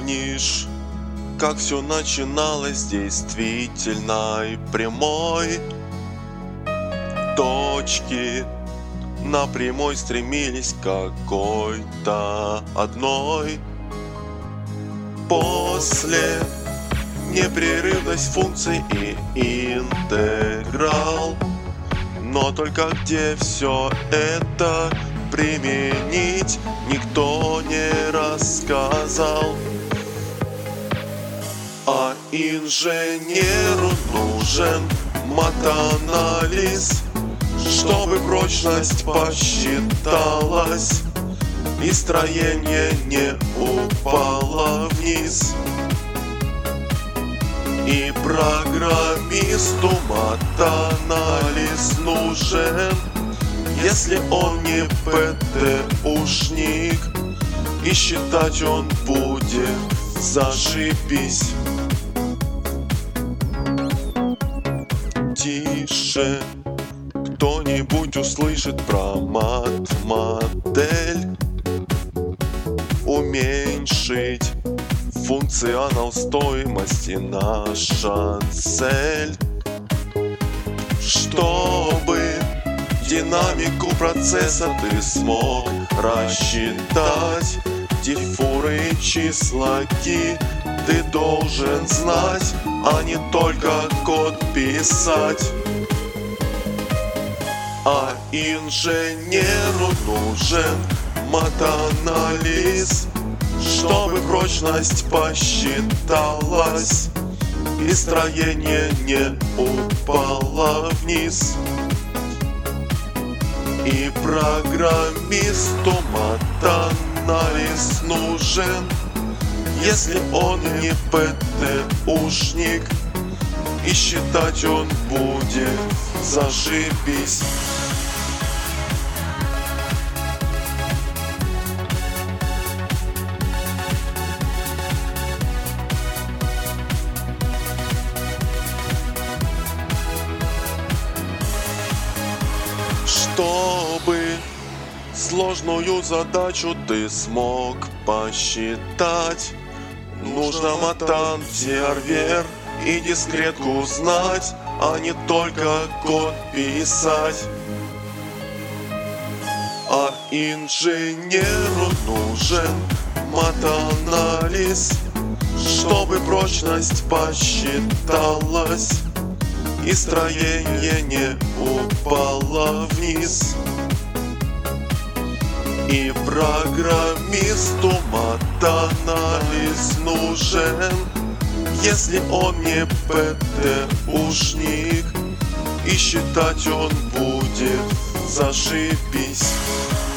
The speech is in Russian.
помнишь, как все начиналось действительной прямой точки? На прямой стремились к какой-то одной. После непрерывность функций и интеграл. Но только где все это применить, никто не рассказал. А инженеру нужен матанализ, чтобы прочность посчиталась и строение не упало вниз. И программисту матанализ нужен, если он не ПТУшник, и считать он будет зашибись. Тише, кто-нибудь услышит про мат-модель. Уменьшить функционал стоимости наша цель. Чтобы динамику процесса ты смог рассчитать, диффуры и числаки ты должен знать, а не только код писать. А инженеру нужен матанализ, чтобы прочность посчиталась и строение не упало вниз. И программисту матанализ нужен, если он не ПТУшник, и считать он будет зашибись. Чтобы сложную задачу ты смог посчитать, нужно матан, сервер и дискретку знать, а не только код писать. А инженеру нужен матанализ, чтобы прочность посчиталась и строение не упало вниз. И программисту матанализ нужен, если он не ПТУшник, и считать он будет зашибись.